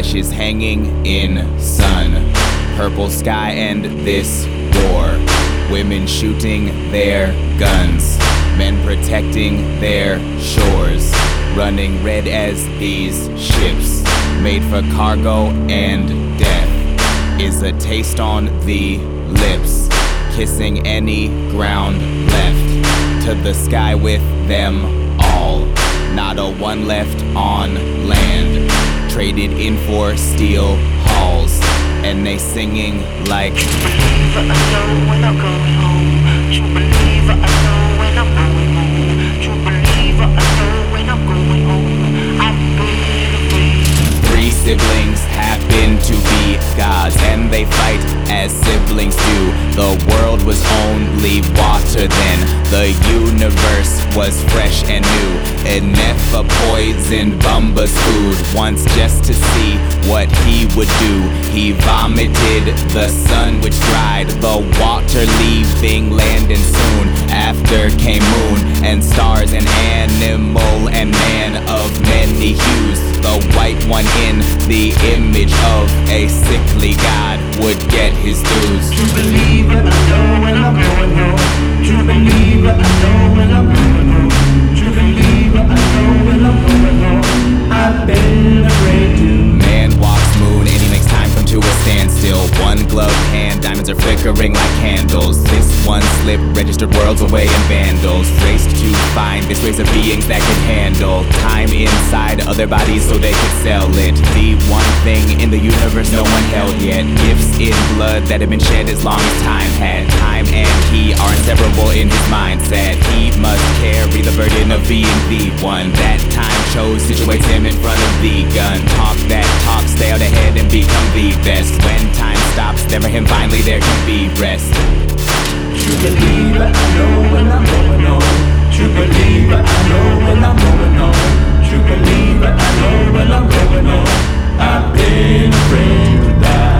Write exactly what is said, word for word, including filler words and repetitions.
flesh is hanging in sun. Purple sky and this war. Women shooting their guns. Men protecting their shores. Running red as these ships. Made for cargo and death. Is a taste on the lips. Kissing any ground left. To the sky with them all. Not a one left on land. Traded in for steel halls. And they singing like, you believe I know when I'm going home. You believe I know when I'm going home. You believe I know when I'm going home. I've been afraid. Three siblings happen to be gods, and they fight as siblings do. The world was only water then. The universe was fresh and new. Enough poisoned Bumba's food once just to see what he would do. He vomited the sun which dried the water, leaving land, and soon after came moon and stars and animal and man of many hues. The white one in the image of a sickly god would get his dues. To believe it, I know when I'm going home. To believe it, I know when I'm going home. To believe it, I know when I'm going home. I've been afraid to. Man walks moon and he makes time come to a standstill. One gloved hand, diamonds are flickering like candles. This one slip registered worlds away and vandals. Raced to find this race of beings that could handle time inside other bodies so they could sell it. The one thing in the universe no one held yet. Gifts in blood that have been shed as long as time had. Time and he are inseparable in his mindset. He must carry the burden of being the one that time chose situates him in front of the gun. Talk that talk, stay out ahead and become the best. When time stops, then for him finally there can be rest. To believe it, I know when I'm going home. To believe it, I know when I'm going home. To believe it, I know when I'm going home. I've been afraid to die.